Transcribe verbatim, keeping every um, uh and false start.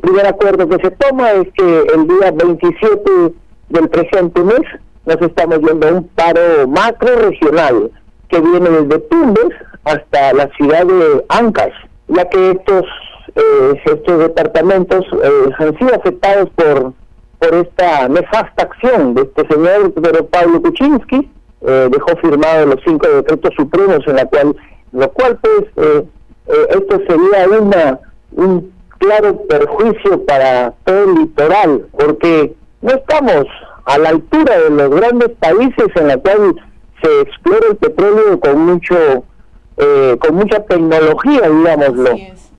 primer acuerdo que se toma es que el día veintisiete del presente mes nos estamos yendo a un paro macro regional que viene desde Tumbes hasta la ciudad de Ancash, ya que estos eh, estos departamentos eh, han sido afectados por por esta nefasta acción de este señor Pedro Pablo Kuczynski. Eh, dejó firmado los cinco decretos supremos en la cual lo cual pues eh, eh, esto sería una un claro perjuicio para todo el litoral, porque no estamos a la altura de los grandes países en la cual se explora el petróleo con mucho eh, con mucha tecnología, digámoslo.